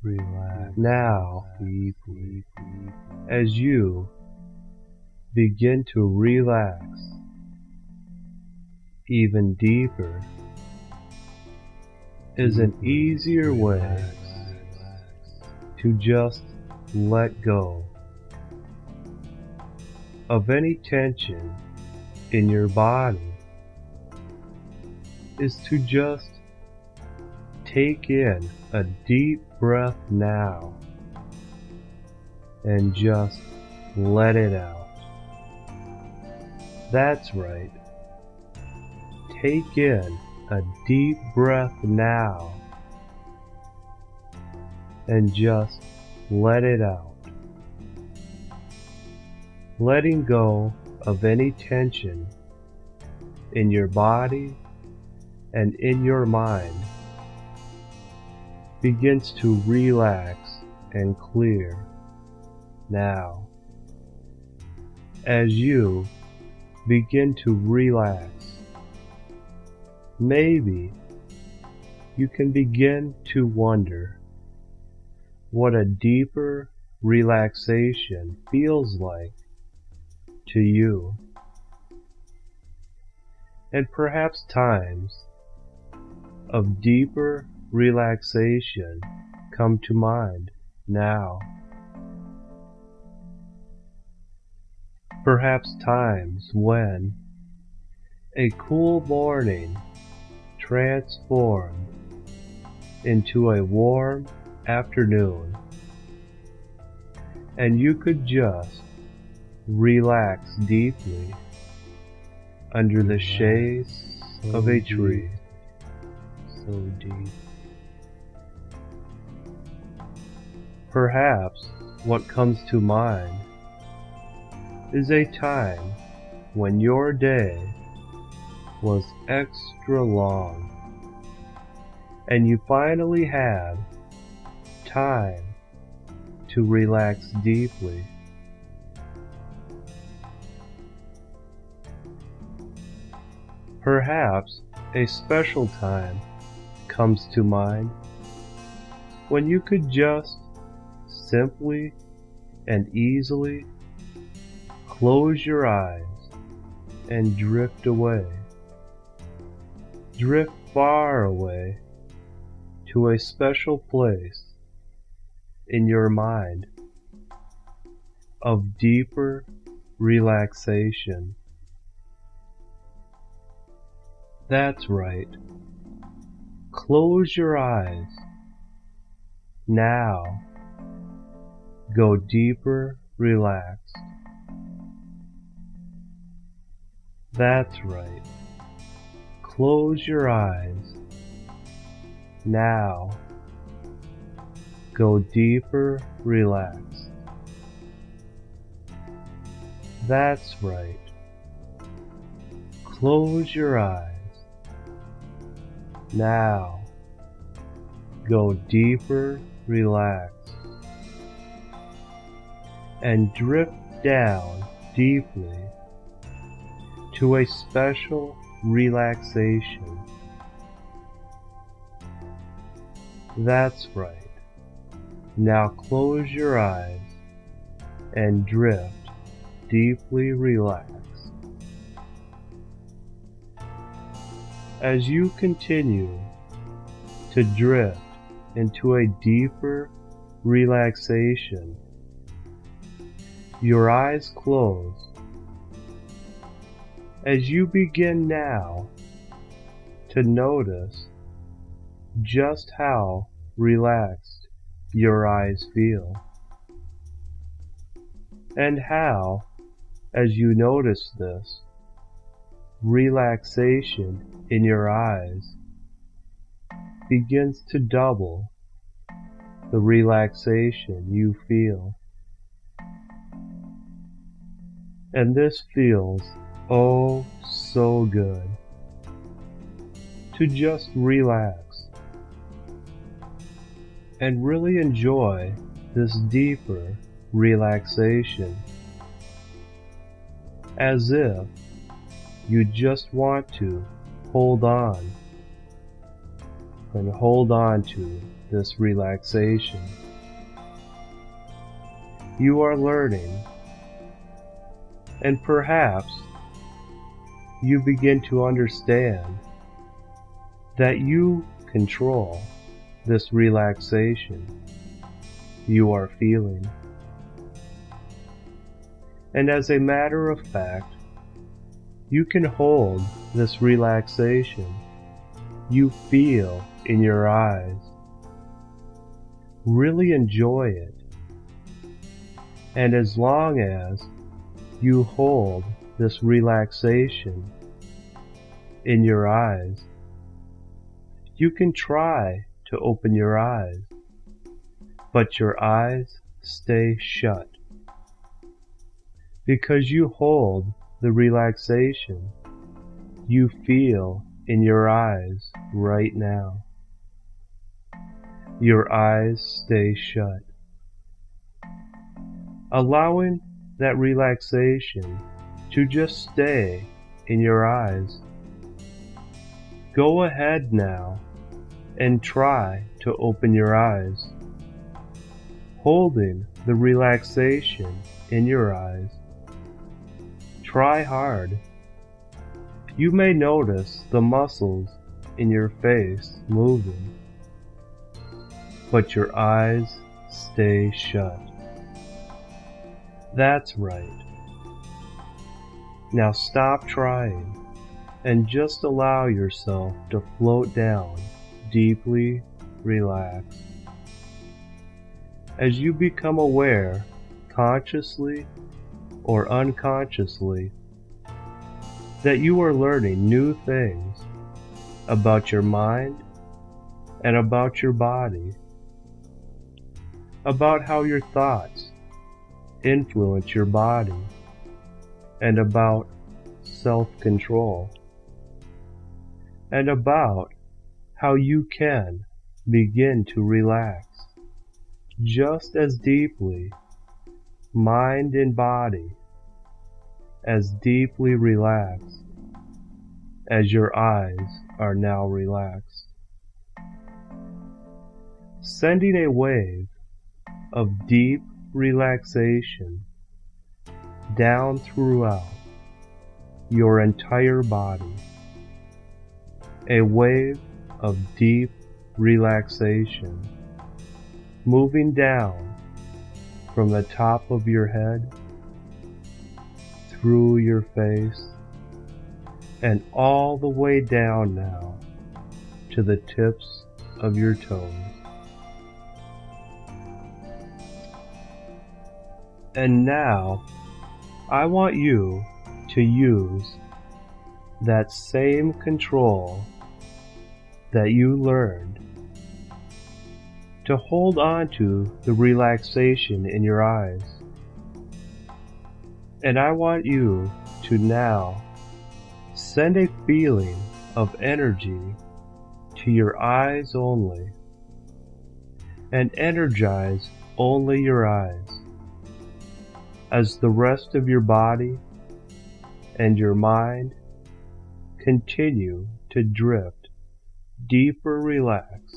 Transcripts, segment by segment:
relax now deeply as you begin to relax even deeper is an easier way to just let go of any tension in your body is to just take in a deep breath now and just let it out. That's right. Take in a deep breath now and just let it out. Letting go of any tension in your body and in your mind begins to relax and clear now. As you begin to relax, maybe you can begin to wonder what a deeper relaxation feels like to you. And perhaps times of deeper relaxation come to mind now. Perhaps times when a cool morning transformed into a warm afternoon and you could just relax deeply under the shade of a tree. So deep. Perhaps what comes to mind is a time when your day was extra long and you finally had time to relax deeply. Perhaps a special time comes to mind when you could just simply and easily close your eyes and drift away. Drift far away to a special place in your mind of deeper relaxation. That's right. Close your eyes. Now, go deeper relaxed. That's right. Close your eyes. Now, go deeper relaxed. That's right. Close your eyes. Now, go deeper relaxed. And drift down deeply to a special relaxation. That's right. Now close your eyes and drift deeply relaxed. As you continue to drift into a deeper relaxation, your eyes close. As you begin now to notice just how relaxed your eyes feel, and how, as you notice this, relaxation in your eyes begins to double the relaxation you feel. And this feels oh so good to just relax and really enjoy this deeper relaxation, as if you just want to hold on and hold on to this relaxation. You are learning, and perhaps you begin to understand that you control this relaxation you are feeling. And as a matter of fact, you can hold this relaxation you feel in your eyes. Really enjoy it. And as long as you hold this relaxation in your eyes, you can try to open your eyes, but your eyes stay shut. Because you hold the relaxation you feel in your eyes right now. Your eyes stay shut. Allowing that relaxation to just stay in your eyes. Go ahead now and try to open your eyes, holding the relaxation in your eyes. Try hard. You may notice the muscles in your face moving, but your eyes stay shut. That's right. Now stop trying and just allow yourself to float down, deeply relaxed. As you become aware, consciously or unconsciously, that you are learning new things about your mind and about your body, about how your thoughts influence your body, and about self-control, and about how you can begin to relax just as deeply, mind and body, as deeply relaxed as your eyes are now relaxed. Sending a wave of deep relaxation down throughout your entire body. A wave of deep relaxation moving down from the top of your head, through your face, and all the way down now to the tips of your toes. And now, I want you to use that same control that you learned to hold on to the relaxation in your eyes. And I want you to now send a feeling of energy to your eyes only, and energize only your eyes, as the rest of your body and your mind continue to drift deeper relaxed.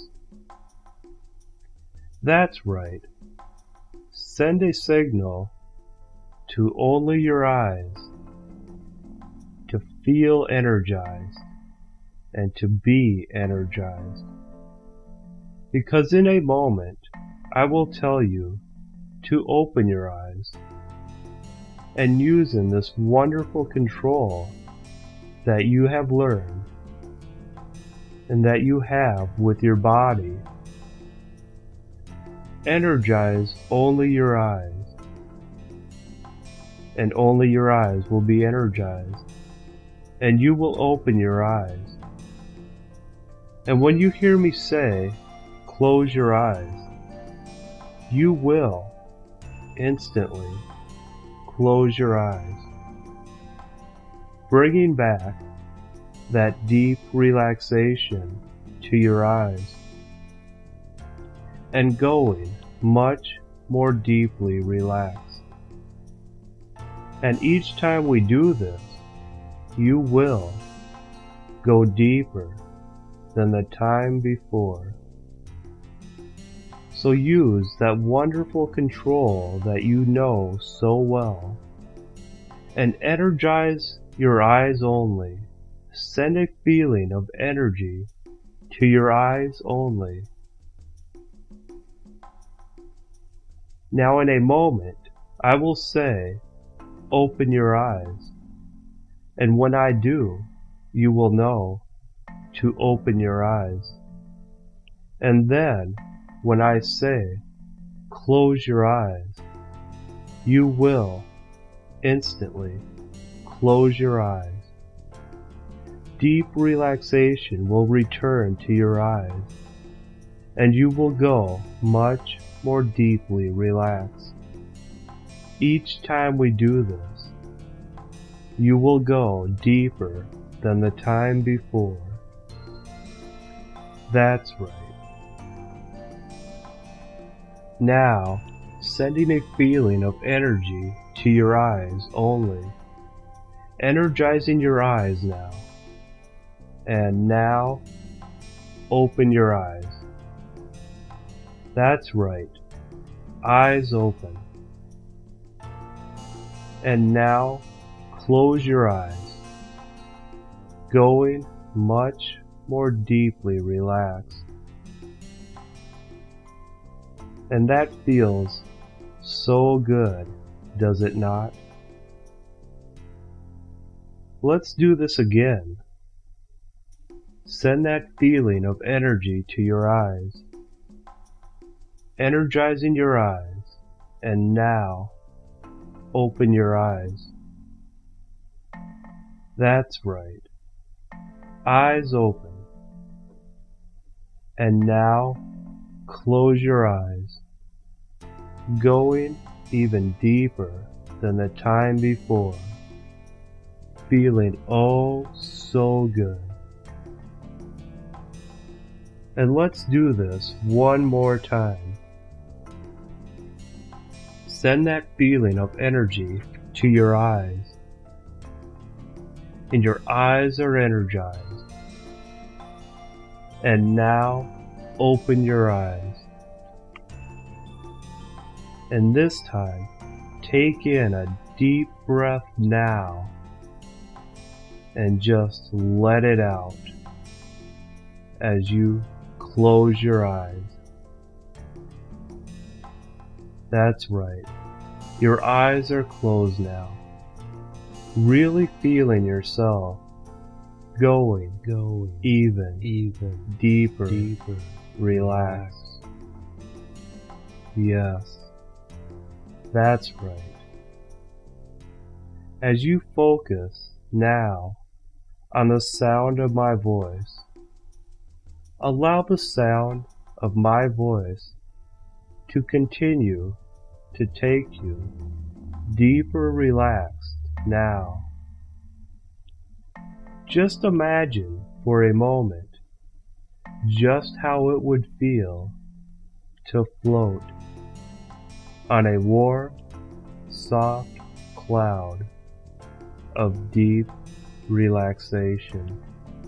That's right. Send a signal to only your eyes to feel energized and to be energized. Because in a moment, I will tell you to open your eyes, and using this wonderful control that you have learned and that you have with your body, energize only your eyes, and only your eyes will be energized, and you will open your eyes. And when you hear me say, close your eyes, you will instantly close your eyes, bringing back that deep relaxation to your eyes, and going much more deeply relaxed. And each time we do this, you will go deeper than the time before. So use that wonderful control that you know so well, and energize your eyes only. Send a feeling of energy to your eyes only. Now in a moment, I will say, open your eyes. And when I do, you will know to open your eyes. And then, when I say, close your eyes, you will instantly close your eyes. Deep relaxation will return to your eyes, and you will go much more deeply relaxed. Each time we do this, you will go deeper than the time before. That's right. Now, sending a feeling of energy to your eyes only. Energizing your eyes now. And now, open your eyes. That's right. Eyes open. And now, close your eyes. Going much more deeply relaxed. And that feels so good, does it not? Let's do this again. Send that feeling of energy to your eyes, energizing your eyes, and now open your eyes. That's right. Eyes open. And now close your eyes, going even deeper than the time before, feeling oh so good. And let's do this one more time. Send that feeling of energy to your eyes, and your eyes are energized. And now open your eyes. And this time, take in a deep breath now, and just let it out as you close your eyes. That's right. Your eyes are closed now. Really feeling yourself going even deeper, relaxed. Yes, that's right. As you focus now on the sound of my voice, allow the sound of my voice to continue to take you deeper relaxed now. Just imagine for a moment just how it would feel to float on a warm, soft cloud of deep relaxation.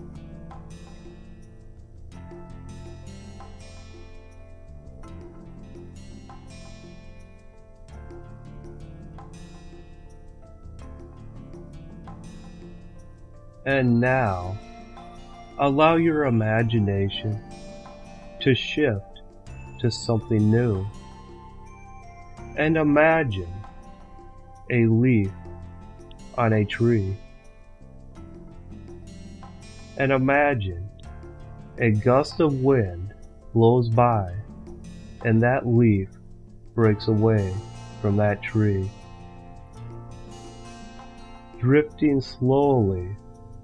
And now, allow your imagination to shift to something new. And imagine a leaf on a tree. And imagine a gust of wind blows by and that leaf breaks away from that tree, drifting slowly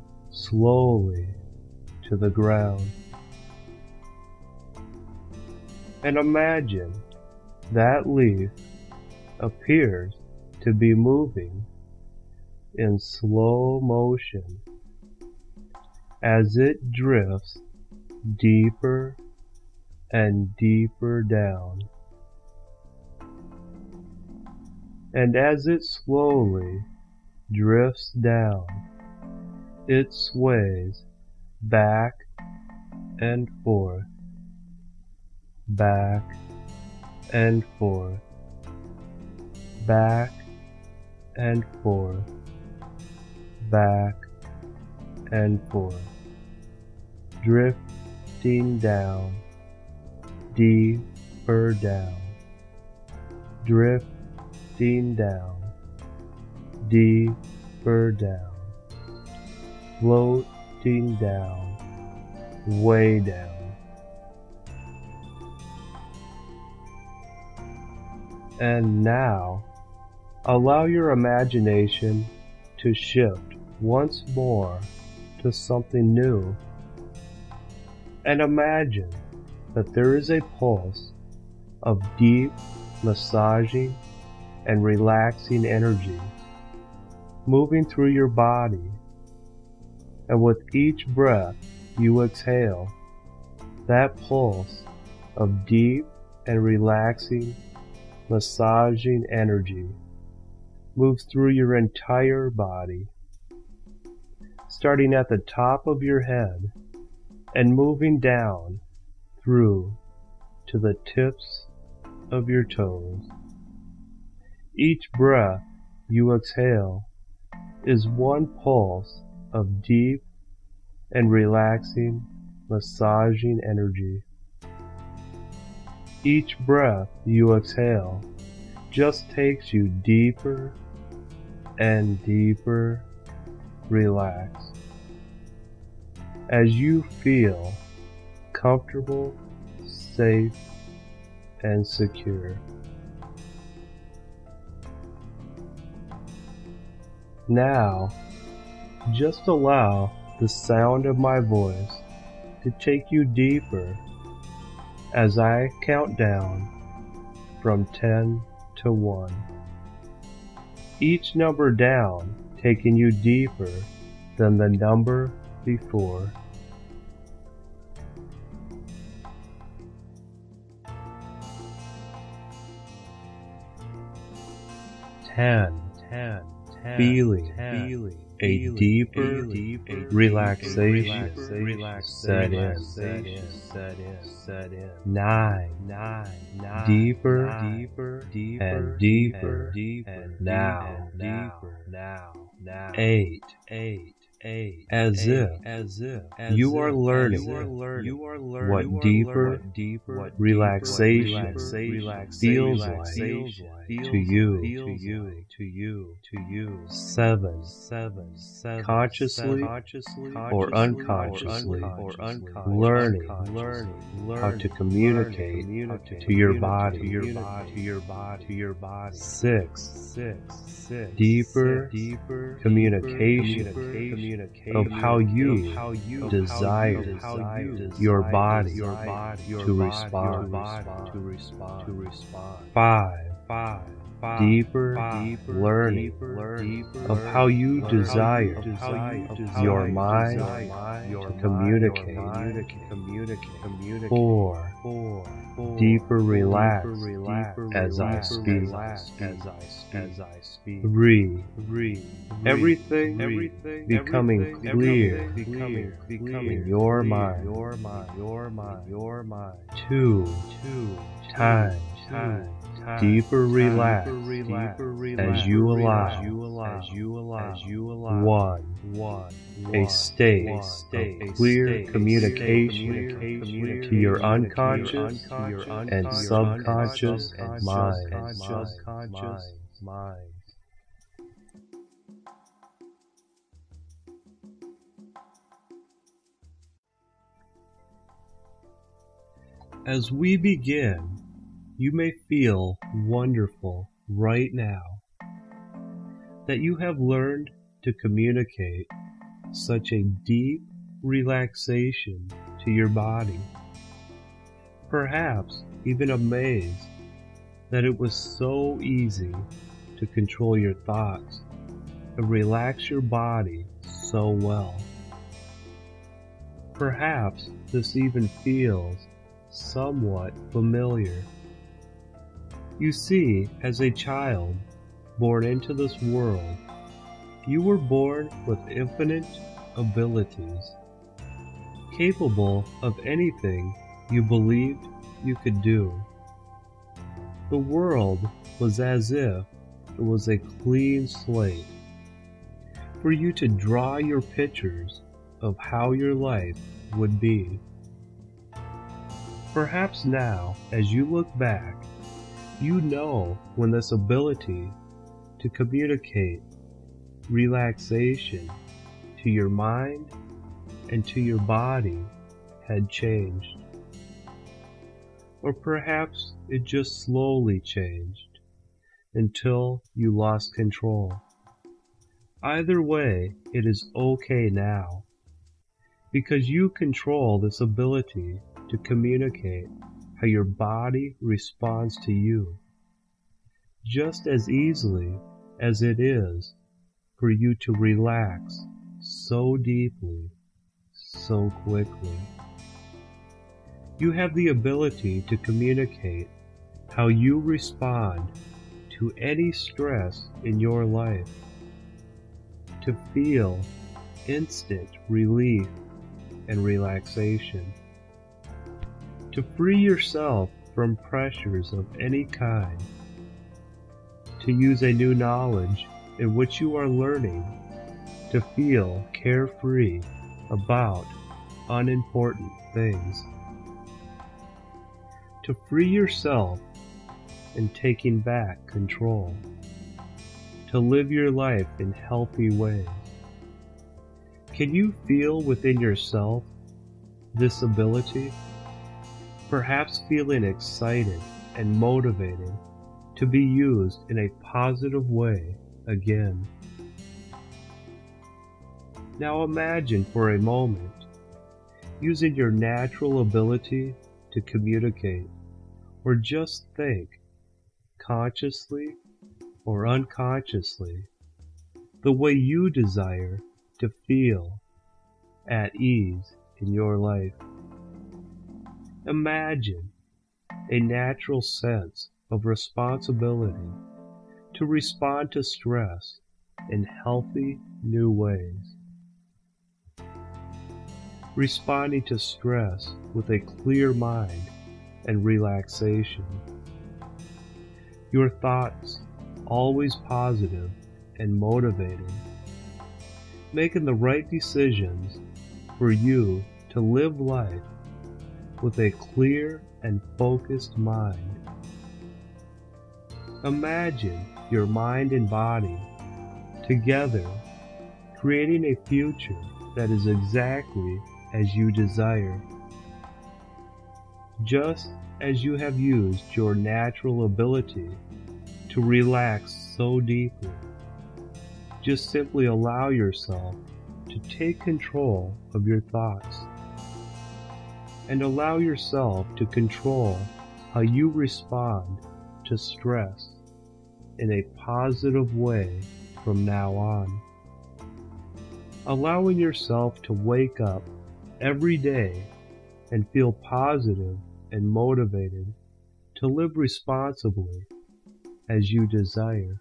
to the ground. And imagine that leaf appears to be moving in slow motion as it drifts deeper and deeper down. And as it slowly drifts down, it sways back and forth, back and forth, back and forth, back and forth, drifting down, deeper down, drifting down, deeper down, floating down, way down. And now, allow your imagination to shift once more to something new, and imagine that there is a pulse of deep, massaging, and relaxing energy moving through your body, and with each breath you exhale, that pulse of deep and relaxing, massaging energy moves through your entire body, starting at the top of your head and moving down through to the tips of your toes. Each breath you exhale is one pulse of deep and relaxing, massaging energy. Each breath you exhale just takes you deeper and deeper relaxed as you feel comfortable, safe, and secure. Now, just allow the sound of my voice to take you deeper as I count down from 10 to 1. Each number down taking you deeper than the number before. 10. Feeling a deeper relaxation set in. 9. Deeper and deeper now. 8. As if you are learning what deeper relaxation feels like to you. 7. Consciously or unconsciously learning how to communicate to your body. 6. Deeper communication of how you desire your body to respond. 5. Deeper learning of how you desire your mind to communicate. 4. Deeper relaxed as I speak. 3. Everything becoming clear in your mind. 2. Time deeper relaxed as you allow. 1. A state of clear communication to your unconscious and subconscious minds. As we begin, you may feel wonderful right now that you have learned to communicate such a deep relaxation to your body. Perhaps even amazed that it was so easy to control your thoughts and relax your body so well. Perhaps this even feels somewhat familiar. You see, as a child born into this world, you were born with infinite abilities, capable of anything you believed you could do. The world was as if it was a clean slate for you to draw your pictures of how your life would be. Perhaps now, as you look back, you know when this ability to communicate relaxation to your mind and to your body had changed. Or perhaps it just slowly changed until you lost control. Either way, it is okay now, because you control this ability to communicate how your body responds to you, just as easily as it is for you to relax so deeply, so quickly. You have the ability to communicate how you respond to any stress in your life, to feel instant relief and relaxation, to free yourself from pressures of any kind, to use a new knowledge in which you are learning to feel carefree about unimportant things, to free yourself in taking back control, to live your life in healthy ways. Can you feel within yourself this ability? Perhaps feeling excited and motivated to be used in a positive way again. Now imagine for a moment using your natural ability to communicate or just think, consciously or unconsciously, the way you desire to feel at ease in your life. Imagine a natural sense of responsibility to respond to stress in healthy new ways. Responding to stress with a clear mind and relaxation. Your thoughts always positive and motivated. Making the right decisions for you to live life with a clear and focused mind. Imagine your mind and body together creating a future that is exactly as you desire. Just as you have used your natural ability to relax so deeply, just simply allow yourself to take control of your thoughts and allow yourself to control how you respond to stress in a positive way from now on. Allowing yourself to wake up every day and feel positive and motivated to live responsibly as you desire.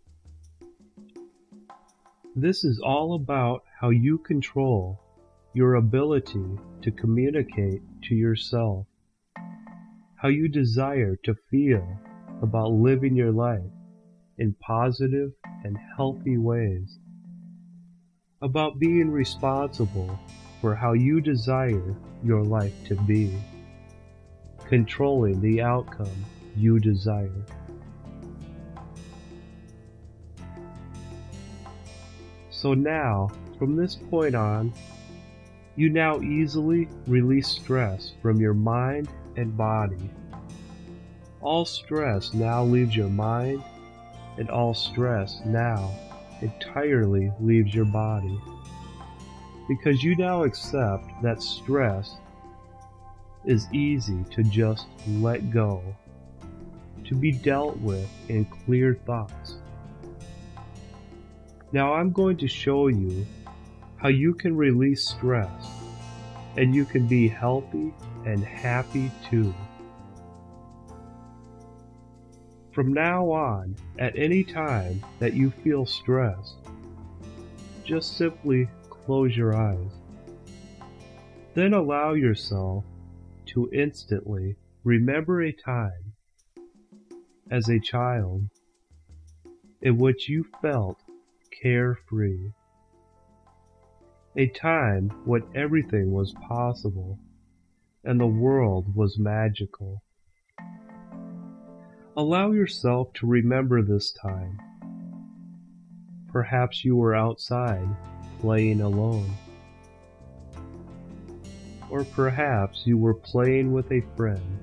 This is all about how you control your ability to communicate to yourself, how you desire to feel about living your life in positive and healthy ways, about being responsible for how you desire your life to be, controlling the outcome you desire. So now, from this point on, you now easily release stress from your mind and body. All stress now leaves your mind, and all stress now entirely leaves your body. Because you now accept that stress is easy to just let go, to be dealt with in clear thoughts. Now I'm going to show you how you can release stress, and you can be healthy and happy too. From now on, at any time that you feel stressed, just simply close your eyes. Then allow yourself to instantly remember a time as a child in which you felt carefree. A time when everything was possible and the world was magical. Allow yourself to remember this time. Perhaps you were outside playing alone. Or perhaps you were playing with a friend.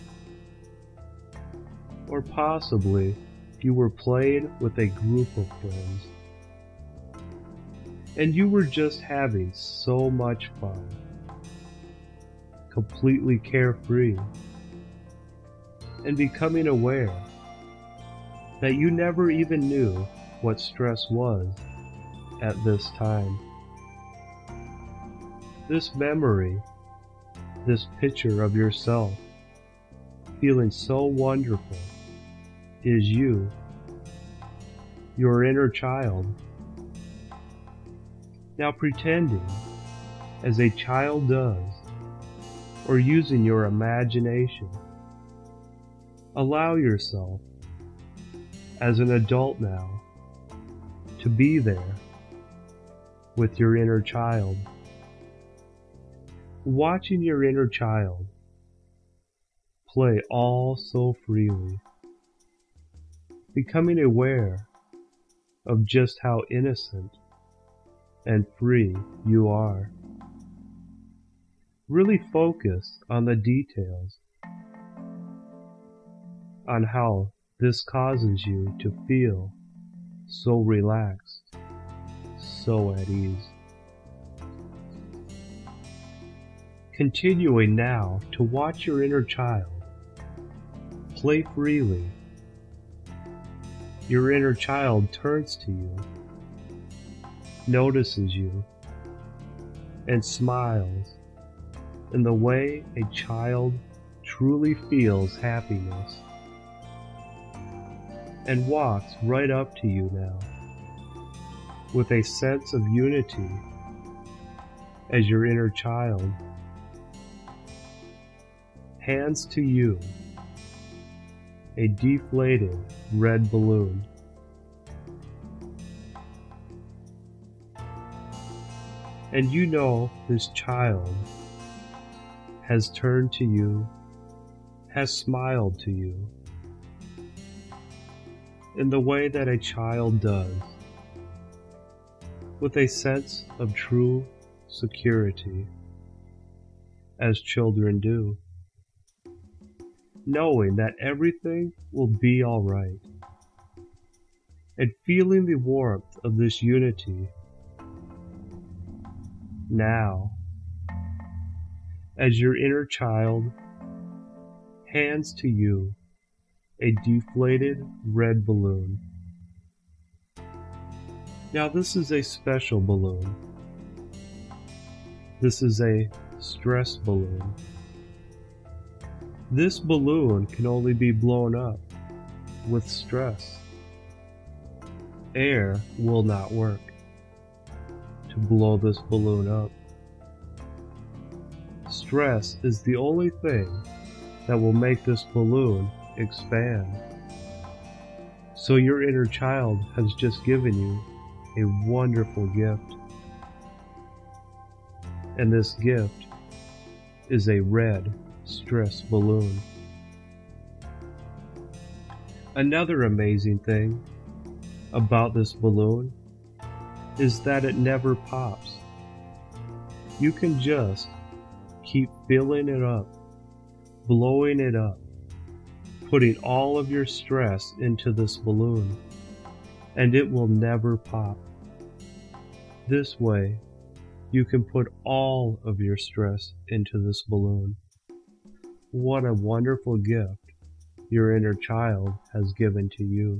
Or possibly you were playing with a group of friends. And you were just having so much fun. Completely carefree. And becoming aware that you never even knew what stress was at this time. This memory, this picture of yourself feeling so wonderful is you, your inner child. Now pretending, as a child does, or using your imagination, allow yourself, as an adult now, to be there with your inner child. Watching your inner child play all so freely, becoming aware of just how innocent and free you are. Really focus on the details, on how this causes you to feel so relaxed, so at ease. Continuing now to watch your inner child play freely. Your inner child turns to you, notices you, and smiles in the way a child truly feels happiness, and walks right up to you now with a sense of unity as your inner child hands to you a deflated red balloon. And you know this child has turned to you, has smiled to you in the way that a child does, with a sense of true security, as children do, knowing that everything will be all right, and feeling the warmth of this unity. Now, as your inner child hands to you a deflated red balloon. Now this is a special balloon. This is a stress balloon. This balloon can only be blown up with stress. Air will not work to blow this balloon up. Stress is the only thing that will make this balloon expand. So your inner child has just given you a wonderful gift. And this gift is a red stress balloon. Another amazing thing about this balloon is that it never pops. You can just keep filling it up, blowing it up, putting all of your stress into this balloon, and it will never pop. This way, you can put all of your stress into this balloon. What a wonderful gift your inner child has given to you.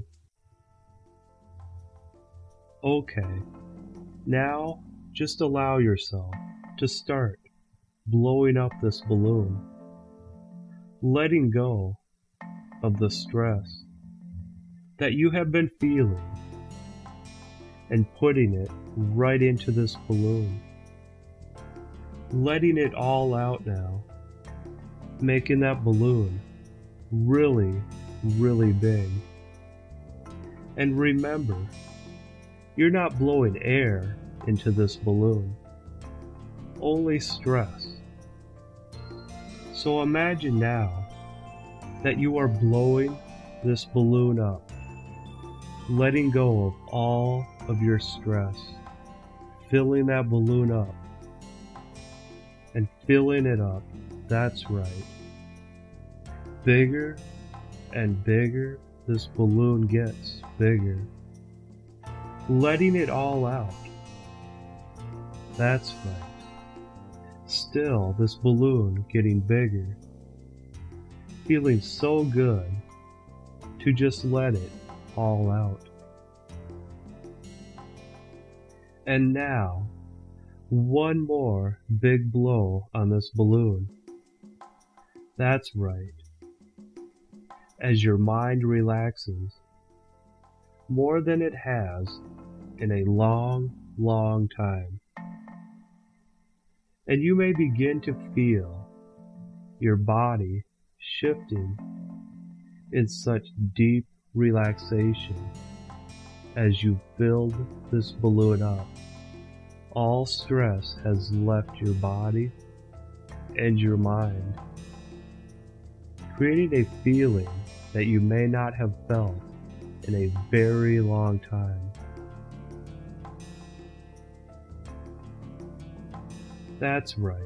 Okay, now just allow yourself to start blowing up this balloon, letting go of the stress that you have been feeling and putting it right into this balloon, letting it all out now, making that balloon really, really big. And remember, you're not blowing air into this balloon, only stress. So imagine now that you are blowing this balloon up, letting go of all of your stress, filling that balloon up, and filling it up, that's right. Bigger and bigger this balloon gets, bigger. Letting it all out. That's right. Still, this balloon getting bigger. Feeling so good to just let it all out. And now, one more big blow on this balloon. That's right. As your mind relaxes, more than it has in a long, long time. And you may begin to feel your body shifting in such deep relaxation as you filled this balloon up. All stress has left your body and your mind, creating a feeling that you may not have felt in a very long time. That's right.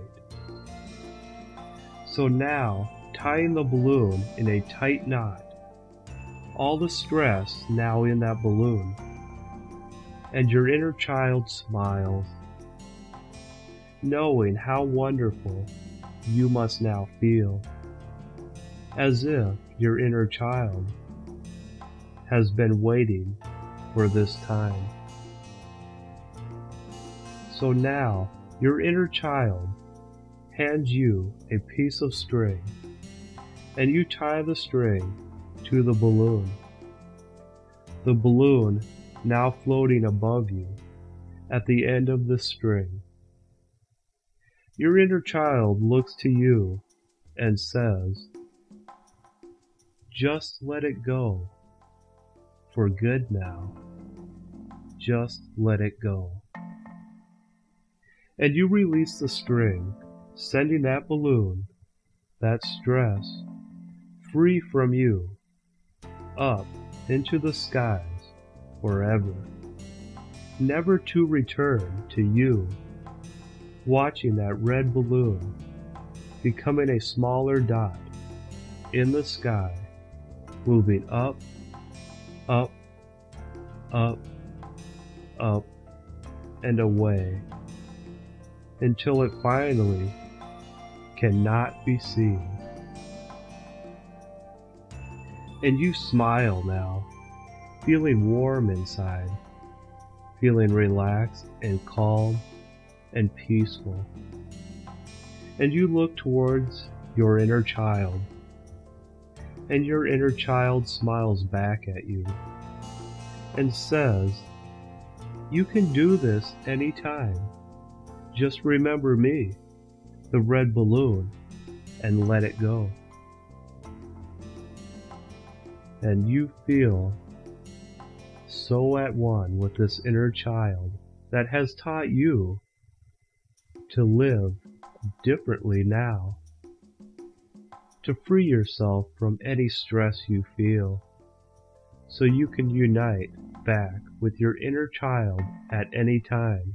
So now, tying the balloon in a tight knot, all the stress now in that balloon, and your inner child smiles, knowing how wonderful you must now feel, as if your inner child has been waiting for this time. So now, your inner child hands you a piece of string, and you tie the string to the balloon. The balloon now floating above you at the end of the string. Your inner child looks to you and says, "Just let it go. For good now. Just let it go." And you release the string, sending that balloon, that stress, free from you, up into the skies forever, never to return to you, watching that red balloon becoming a smaller dot in the sky, moving up, up, up, up, and away, until it finally cannot be seen. And you smile now, feeling warm inside, feeling relaxed and calm and peaceful. And you look towards your inner child, and your inner child smiles back at you and says, "You can do this anytime. Just remember me, the red balloon, and let it go." And you feel so at one with this inner child that has taught you to live differently now, to free yourself from any stress you feel, so you can unite back with your inner child at any time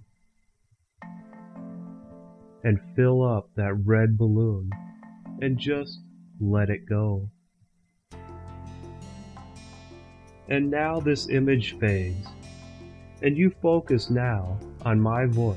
and fill up that red balloon and just let it go. And now this image fades, and you focus now on my voice.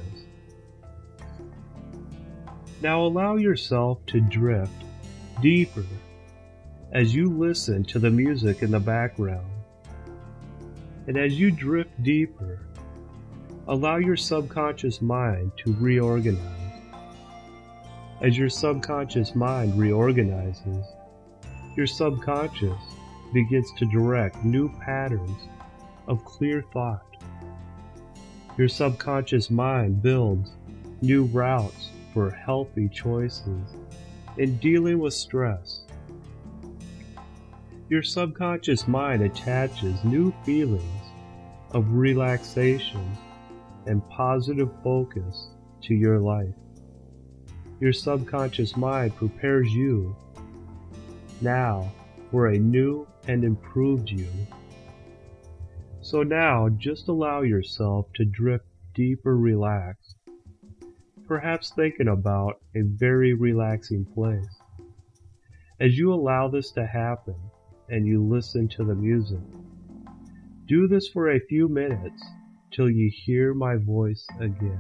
Now allow yourself to drift deeper as you listen to the music in the background. And as you drift deeper, allow your subconscious mind to reorganize. As your subconscious mind reorganizes, your subconscious begins to direct new patterns of clear thought. Your subconscious mind builds new routes for healthy choices in dealing with stress. Your subconscious mind attaches new feelings of relaxation and positive focus to your life. Your subconscious mind prepares you now for a new and improved you. So now just allow yourself to drift deeper relaxed, perhaps thinking about a very relaxing place. As you allow this to happen and you listen to the music, do this for a few minutes till you hear my voice again.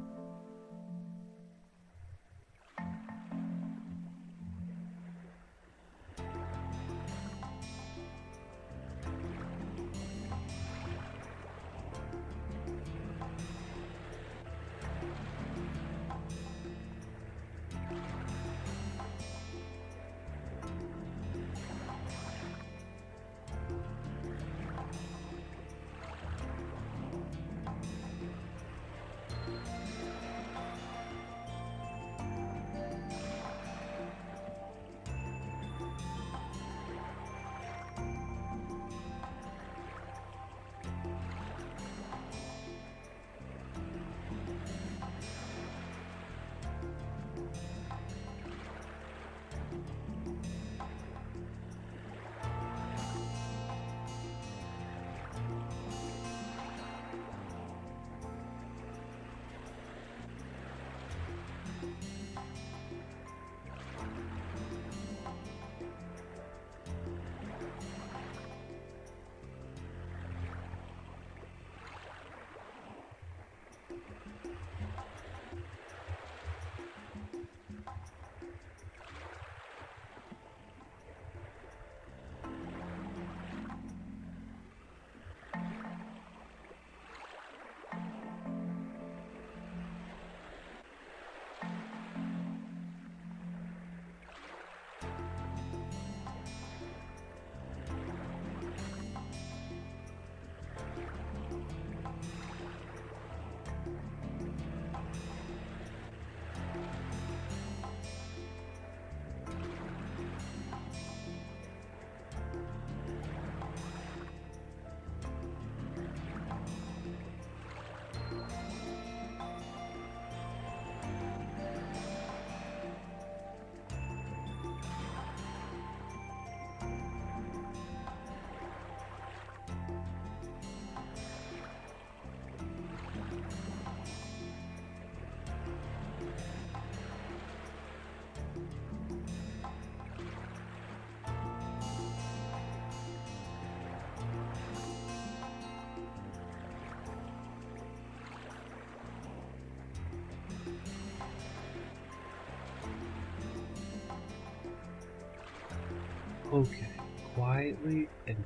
Okay, quietly and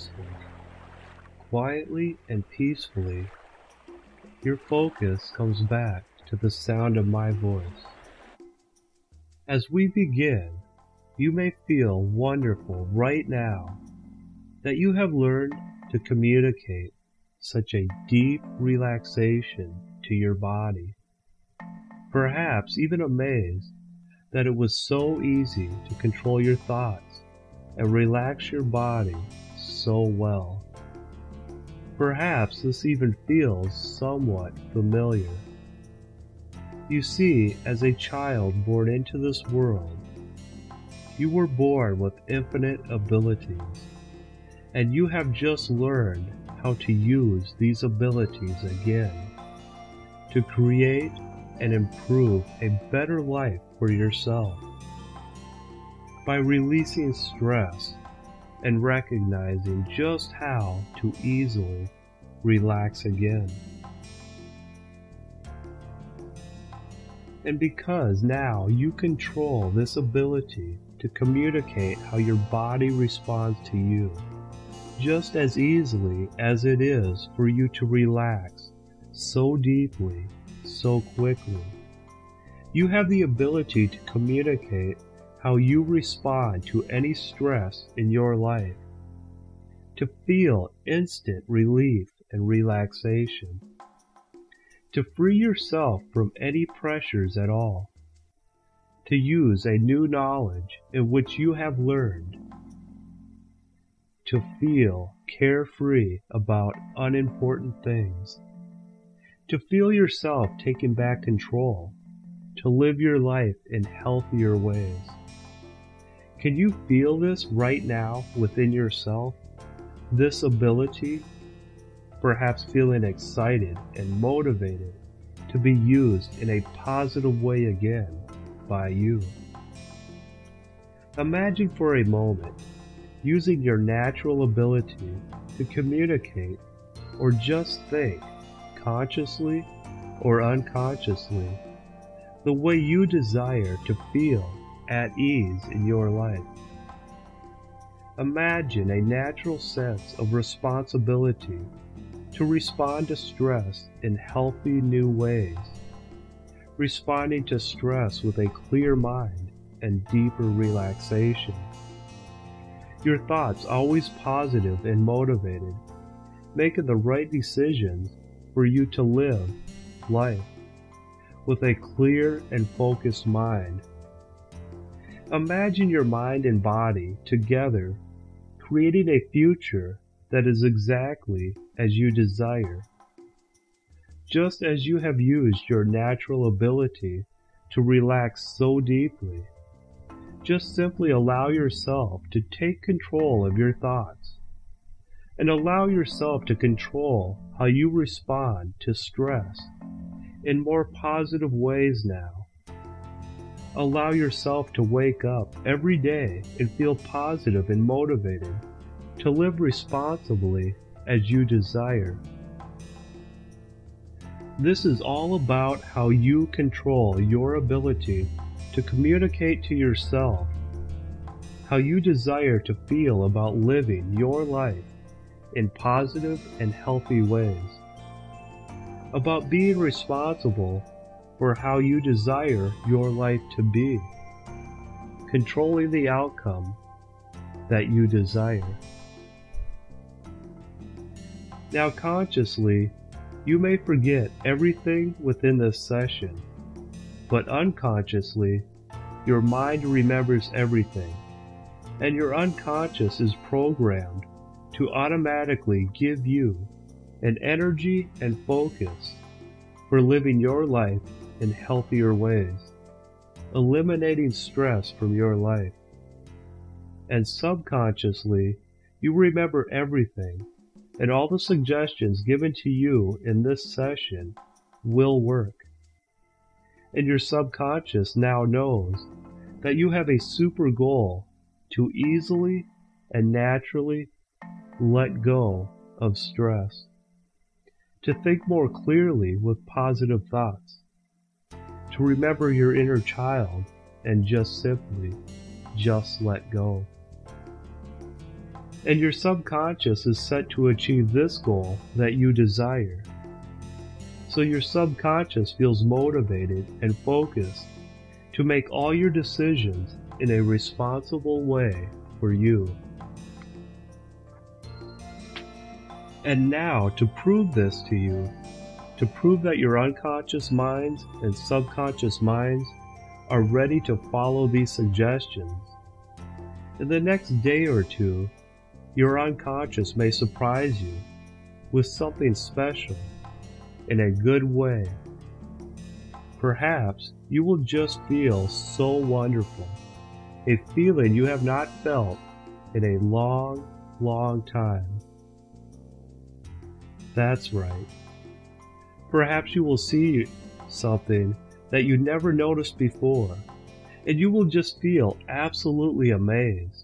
peacefully, your focus comes back to the sound of my voice. As we begin, you may feel wonderful right now that you have learned to communicate such a deep relaxation to your body. Perhaps even amazed that it was so easy to control your thoughts and relax your body so well. Perhaps this even feels somewhat familiar. You see, as a child born into this world, you were born with infinite abilities, and you have just learned how to use these abilities again to create and improve a better life for yourself. By releasing stress and recognizing just how to easily relax again. And because now you control this ability to communicate how your body responds to you, just as easily as it is for you to relax so deeply, so quickly. You have the ability to communicate how you respond to any stress in your life, to feel instant relief and relaxation, to free yourself from any pressures at all, to use a new knowledge in which you have learned, to feel carefree about unimportant things, to feel yourself taking back control, to live your life in healthier ways. Can you feel this right now within yourself? This ability? Perhaps feeling excited and motivated to be used in a positive way again by you. Imagine for a moment using your natural ability to communicate or just think, consciously or unconsciously, the way you desire to feel at ease in your life. Imagine a natural sense of responsibility to respond to stress in healthy new ways, responding to stress with a clear mind and deeper relaxation. Your thoughts always positive and motivated, making the right decisions for you to live life with a clear and focused mind. Imagine your mind and body together, creating a future that is exactly as you desire. Just as you have used your natural ability to relax so deeply, just simply allow yourself to take control of your thoughts and allow yourself to control how you respond to stress in more positive ways now. Allow yourself to wake up every day and feel positive and motivated to live responsibly as you desire. This is all about how you control your ability to communicate to yourself how you desire to feel about living your life in positive and healthy ways, about being responsible for how you desire your life to be, controlling the outcome that you desire. Now consciously, you may forget everything within this session, but unconsciously, your mind remembers everything, and your unconscious is programmed to automatically give you an energy and focus for living your life in healthier ways, eliminating stress from your life. And subconsciously, you remember everything, and all the suggestions given to you in this session will work. And your subconscious now knows that you have a super goal to easily and naturally let go of stress, to think more clearly with positive thoughts, to remember your inner child and just simply let go. And your subconscious is set to achieve this goal that you desire. So your subconscious feels motivated and focused to make all your decisions in a responsible way for you. And now, to prove this to you, to prove that your unconscious minds and subconscious minds are ready to follow these suggestions, in the next day or two, your unconscious may surprise you with something special in a good way. Perhaps you will just feel so wonderful, a feeling you have not felt in a long, long time. That's right. Perhaps you will see something that you never noticed before, and you will just feel absolutely amazed.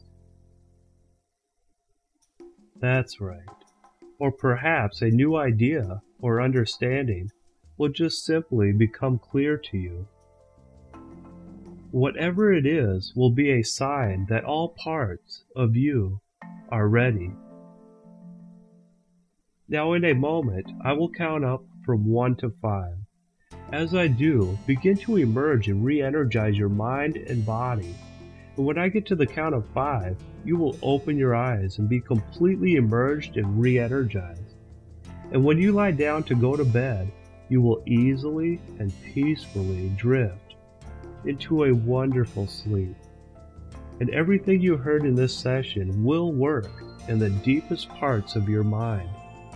That's right. Or perhaps a new idea or understanding will just simply become clear to you. Whatever it is will be a sign that all parts of you are ready. Now in a moment, I will count up from 1 to 5. As I do, begin to emerge and re-energize your mind and body. And when I get to the count of 5, you will open your eyes and be completely immersed and re-energized. And when you lie down to go to bed, you will easily and peacefully drift into a wonderful sleep. And everything you heard in this session will work in the deepest parts of your mind.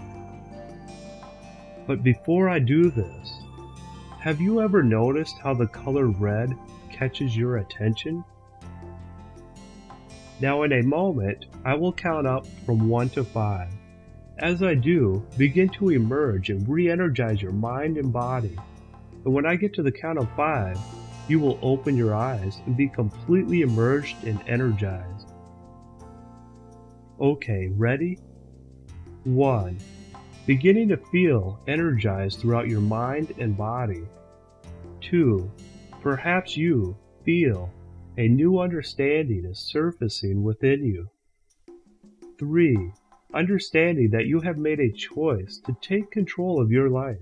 But before I do this, have you ever noticed how the color red catches your attention? Now in a moment, I will count up from 1 to 5. As I do, begin to emerge and re-energize your mind and body. And when I get to the count of 5, you will open your eyes and be completely immersed and energized. Okay, ready? 1. Beginning to feel energized throughout your mind and body. 2. Perhaps you feel a new understanding is surfacing within you. 3. Understanding that you have made a choice to take control of your life.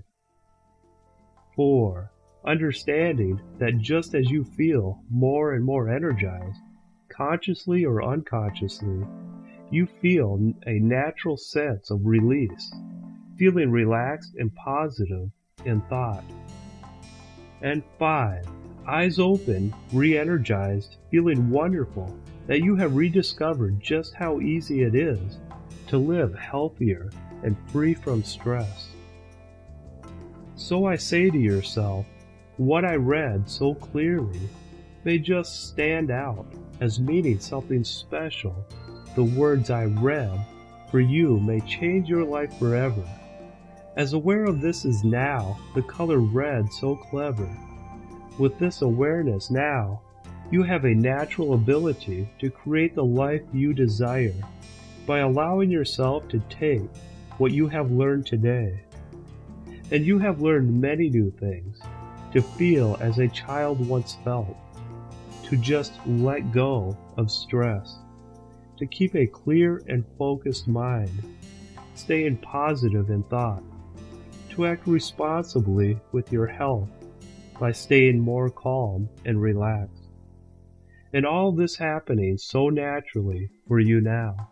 4. Understanding that just as you feel more and more energized, consciously or unconsciously, you feel a natural sense of release, feeling relaxed and positive in thought. And 5. Eyes open, re-energized, feeling wonderful that you have rediscovered just how easy it is to live healthier and free from stress. So I say to yourself, what I read so clearly may just stand out as meaning something special. The words I read for you may change your life forever. As aware of this as now, the color red so clever. With this awareness now, you have a natural ability to create the life you desire by allowing yourself to take what you have learned today. And you have learned many new things, to feel as a child once felt, to just let go of stress, to keep a clear and focused mind, staying positive in thought, to act responsibly with your health by staying more calm and relaxed. And all this happening so naturally for you now.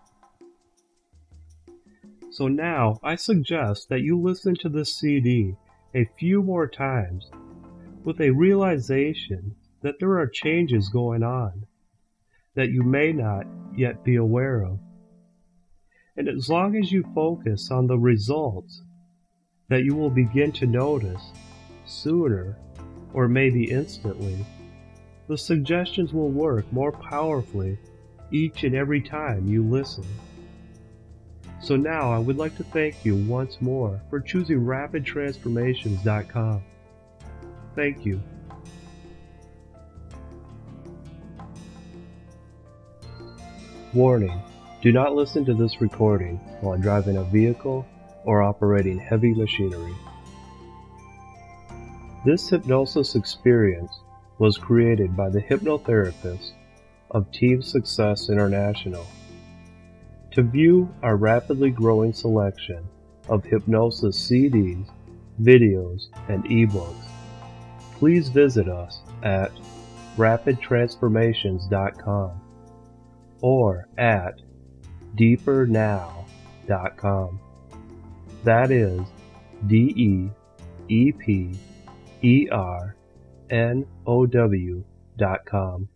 So now I suggest that you listen to this CD a few more times with a realization that there are changes going on that you may not yet be aware of. And as long as you focus on the results that you will begin to notice sooner or maybe instantly, the suggestions will work more powerfully each and every time you listen. So now I would like to thank you once more for choosing RapidTransformations.com. Thank you. Warning: do not listen to this recording while driving a vehicle or operating heavy machinery. This hypnosis experience was created by the hypnotherapists of Team Success International. To view our rapidly growing selection of hypnosis CDs, videos, and ebooks, please visit us at rapidtransformations.com or at deepernow.com. That is DEEPERNOW.com.